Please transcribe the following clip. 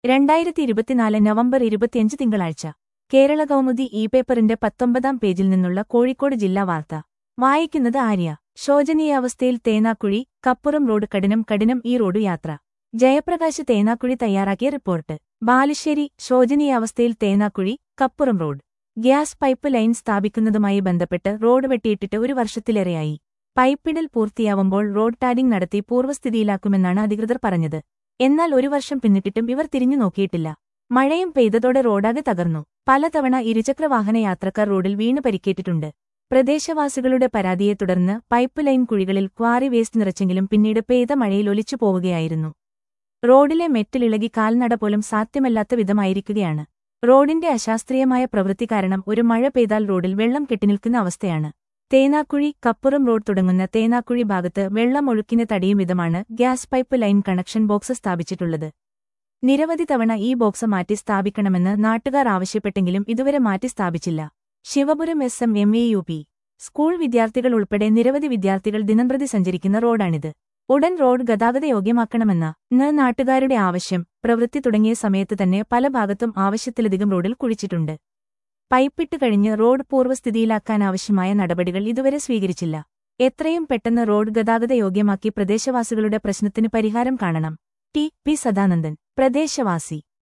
2024 November 25 തിങ്കളാഴ്ച കേരള കൗമുദി പേപ്പറിന്റെ 19-ാം പേജിൽ നിന്നുള്ള കോഴിക്കോട് ജില്ലാ വാർത്ത വായിക്കുന്നത് ആര്യ. ശോചനീയാവസ്ഥയിൽ തേനാക്കുഴി, കപ്പുറം റോഡ് കഠിനം ഈ റോഡ് യാത്ര. ജയപ്രകാശ് തേനാക്കുഴി തയ്യാറാക്കിയ റിപ്പോർട്ട്. ബാലുശ്ശേരി. ശോചനീയാവസ്ഥയിൽ Thenakkuzhi, Kappuram road. Gas pipe line സ്ഥാപിക്കുന്നതുമായി ബന്ധപ്പെട്ട് റോഡ് വെട്ടിയിട്ടിട്ട് ഒരു വർഷത്തിലേറെയായി. പൈപ്പിടൽ പൂർത്തിയാവുമ്പോൾ റോഡ് ടാരിംഗ് നടത്തി പൂർവ്വസ്ഥിതിയിലാക്കുമെന്നാണ് അധികൃതർ പറഞ്ഞത്. എന്നാൽ ഒരു വർഷം പിന്നിട്ടിട്ടും ഇവർ തിരിഞ്ഞു നോക്കിയിട്ടില്ല. മഴയും പെയ്തതോടെ റോഡാകെ തകർന്നു. പലതവണ ഇരുചക്രവാഹന യാത്രക്കാർ റോഡിൽ വീണ് പരിക്കേറ്റിട്ടുണ്ട്. പ്രദേശവാസികളുടെ പരാതിയെ തുടർന്ന് പൈപ്പ് ലൈൻ കുഴികളിൽ ക്വാറി വേസ്റ്റ് നിറച്ചെങ്കിലും പിന്നീട് പെയ്ത മഴയിൽ ഒലിച്ചു പോവുകയായിരുന്നു. റോഡിലെ മെറ്റലിളകി കാൽനട പോലും സാധ്യമല്ലാത്ത വിധമായിരിക്കുകയാണ്. റോഡിന്റെ അശാസ്ത്രീയമായ പ്രവൃത്തി കാരണം ഒരു മഴ പെയ്താൽ റോഡിൽ വെള്ളം കെട്ടിനിൽക്കുന്ന അവസ്ഥയാണ്. തേനാക്കുഴി, കപ്പുറം റോഡ് തുടങ്ങുന്ന തേനാക്കുഴി ഭാഗത്ത് വെള്ളം ഒഴുക്കിന് തടയും വിധമാണ് gas pipe line connection box സ്ഥാപിച്ചിട്ടുള്ളത്. നിരവധി തവണ ഈ ബോക്സ് മാറ്റി സ്ഥാപിക്കണമെന്ന് നാട്ടുകാർ ആവശ്യപ്പെട്ടെങ്കിലും ഇതുവരെ മാറ്റി സ്ഥാപിച്ചില്ല. ശിവപുരം SMMEUP സ്കൂൾ വിദ്യാർത്ഥികൾ ഉൾപ്പെടെ നിരവധി വിദ്യാർത്ഥികൾ ദിനംപ്രതി സഞ്ചരിക്കുന്ന റോഡാണിത്. ഉടൻ റോഡ് ഗതാഗതയോഗ്യമാക്കണമെന്ന നാട്ടുകാരുടെ ആവശ്യം. പ്രവൃത്തി തുടങ്ങിയ സമയത്ത് തന്നെ പല ഭാഗത്തും ആവശ്യത്തിലധികം റോഡിൽ കുഴിച്ചിട്ടുണ്ട്. പൈപ്പിട്ട് കഴിഞ്ഞ് റോഡ് പൂർവ്വസ്ഥിതിയിലാക്കാനാവശ്യമായ നടപടികൾ ഇതുവരെ സ്വീകരിച്ചില്ല. എത്രയും പെട്ടെന്ന് റോഡ് ഗതാഗതയോഗ്യമാക്കി പ്രദേശവാസികളുടെ പ്രശ്നത്തിന് പരിഹാരം കാണണം. T. P. സദാനന്ദൻ, പ്രദേശവാസി.